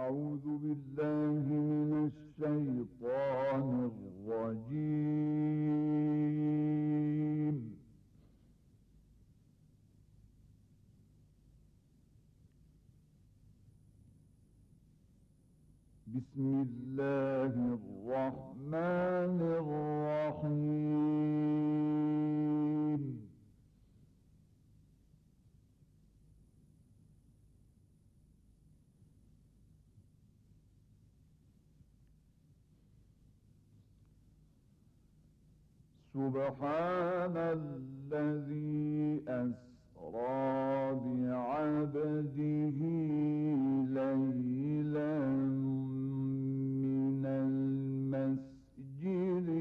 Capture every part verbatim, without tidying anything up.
أعوذ بالله من الشيطان الرجيم. بسم الله الرحمن الرحيم. سبحان الذي أسرى بعبده ليلا من المسجد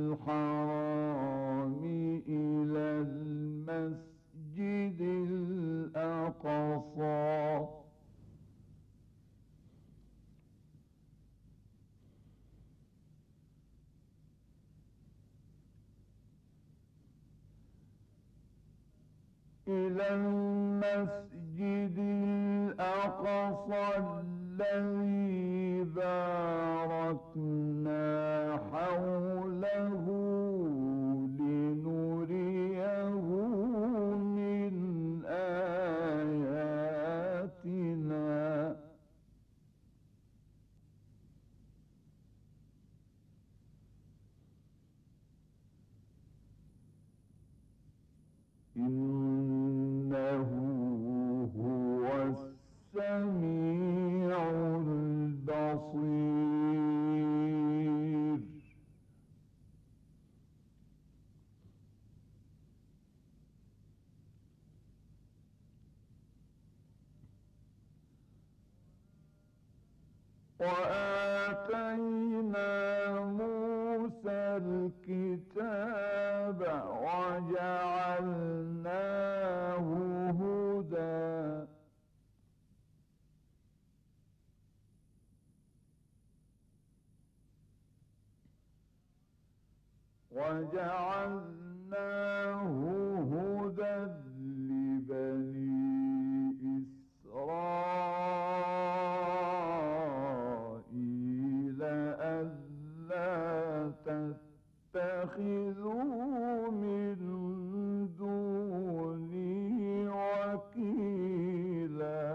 الحرام إلى المسجد الأقصى إلى المسجد الأقصى الذي باركنا حوله لنريه من آياتنا إنه هو السميع البصير. وآتينا موسى الكتاب وجعلناه هدى وجعلناه هدى لبني إسرائيل ألا تتخذوا من دوني وكيلا.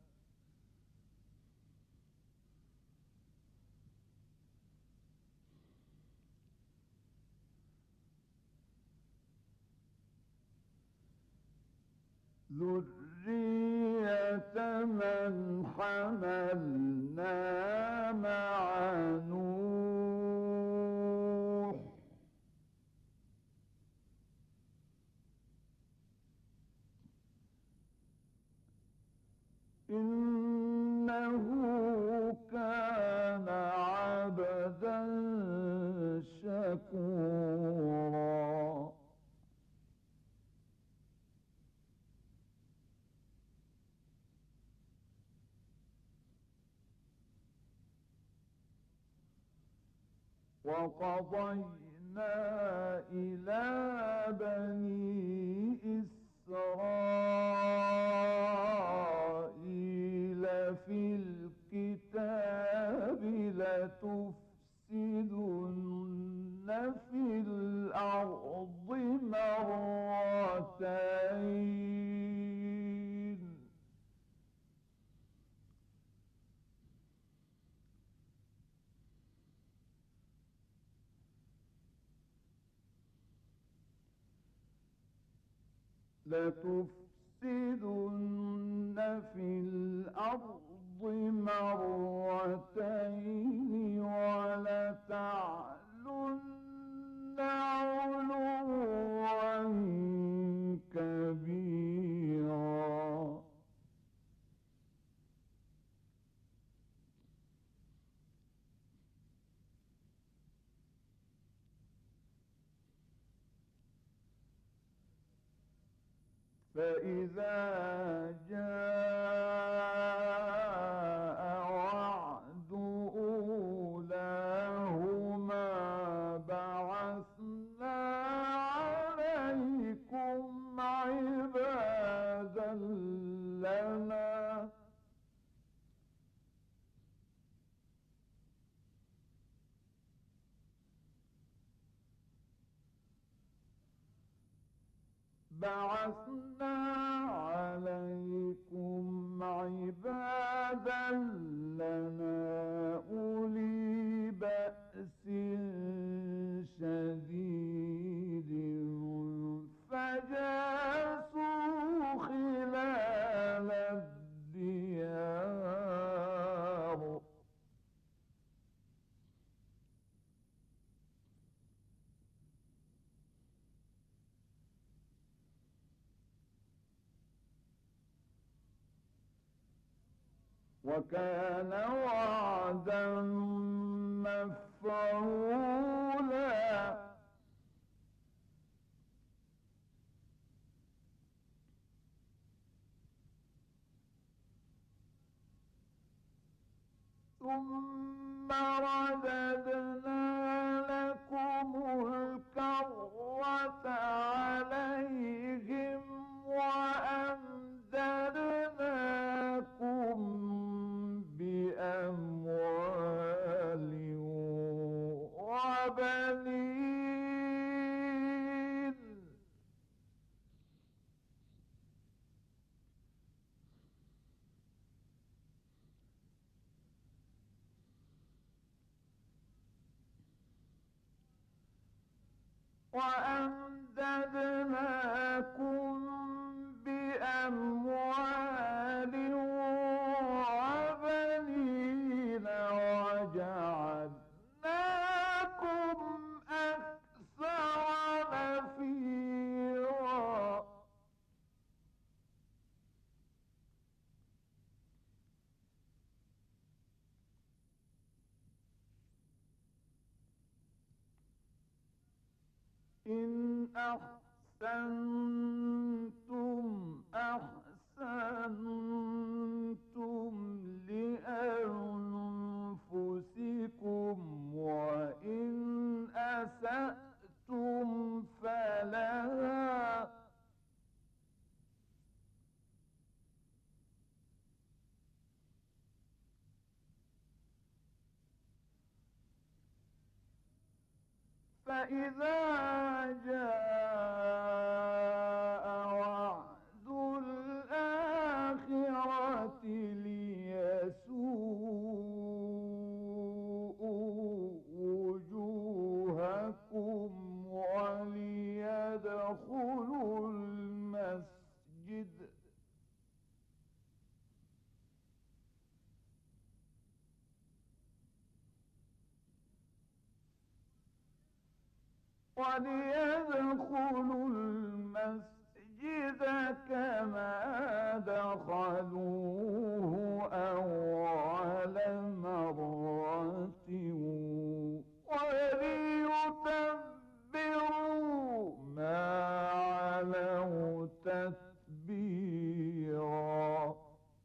ذرية من حملنا مع نوح إنه كان عبدا شكورا. وقضينا إلى بني إسرائيل في الكتاب لتفسدن في الأرض مرتين لتفسدن في الأرض مرتين ولتعلن علوا كبيرا. فإذا جاء وعد أولاهما بعثنا عليكم عبادا لنا بعثنا عليكم عبادا لنا أولي بأس شديد فجاسوا خلال الديار وكان وعدا مفعولا ثم رددنا لكم الكرة عليهم وأمددناكم بأموال وبنين وأمددناكم بأموال وبنين وجعلناكم أكثر نفيرا إن أحسنتم أحسنتم لأنفسكم وإن أسأتم فلها فإذا جاء وعد الآخرة ليسوءوا وجوهكم وليدخلوا المسجد وليدخلوا المسجد كما دخلوه أول مرة وليتبروا ما علوا تتبيرا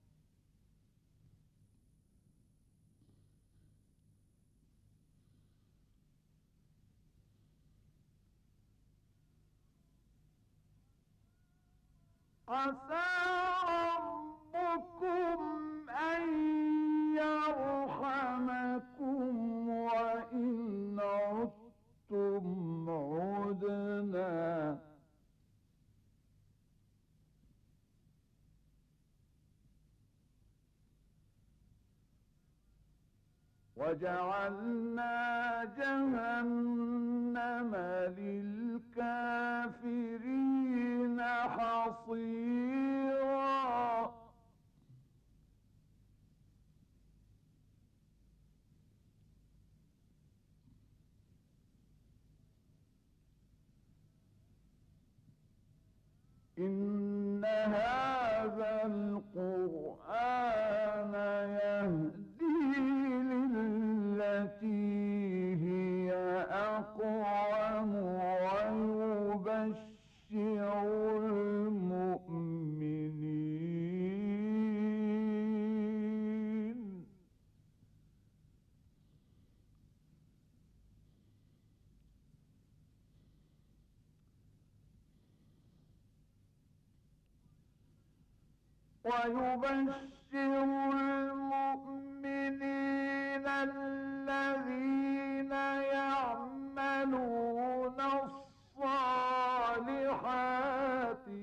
عسى ربكم أن يرحمكم وإن عدتم عدنا وجعلنا جهنم للكافرين حصيرا إن هذا القرآن يهدي للتي هي أقوم ويبشر المؤمنين ويبشر المؤمنين الذين يعملون الصالحات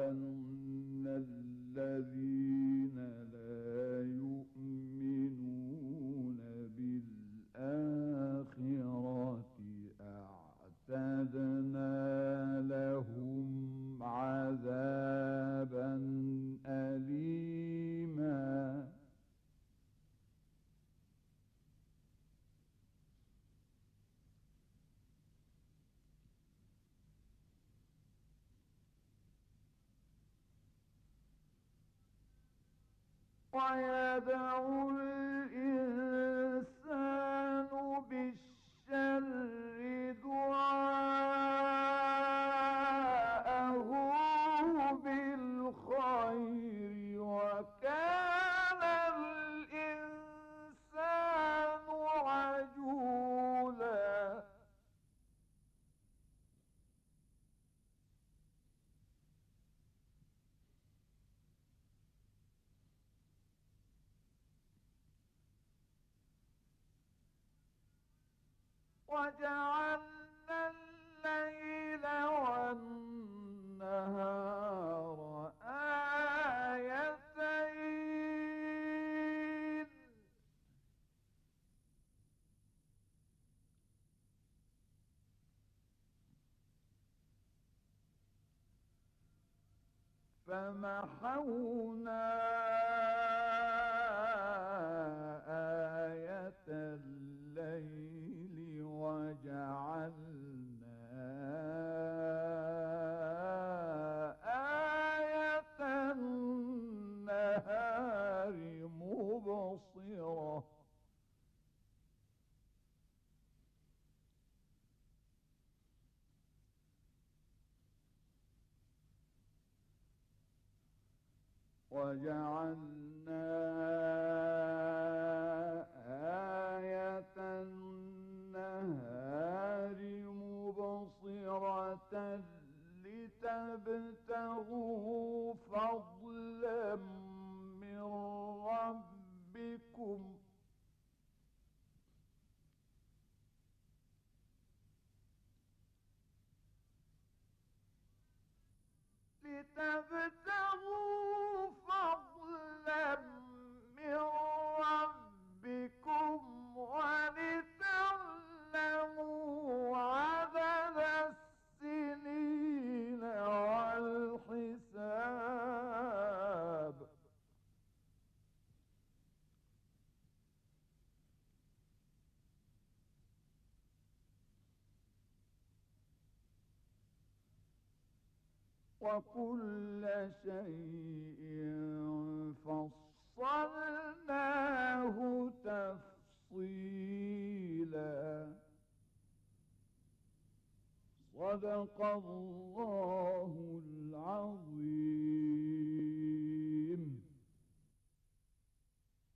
أن الذين لا يؤمنون بالآخرة أعتدنا لهم عذابا أليما ويدعو الإنسان بالشر دعاءه بالخير وكان الإنسان عجولا وجعلنا الليل والنهار آيتين فمحونا آية الليل وجعلنا آية النهار مبصرة وجعلنا آية النهار مبصرة لتبتغوا فضلا من ربكم لتبتغوا فضلا من ربكم ولتعلموا عدد السنين والحساب وكل شيء فصلناه تفصيلا صدق الله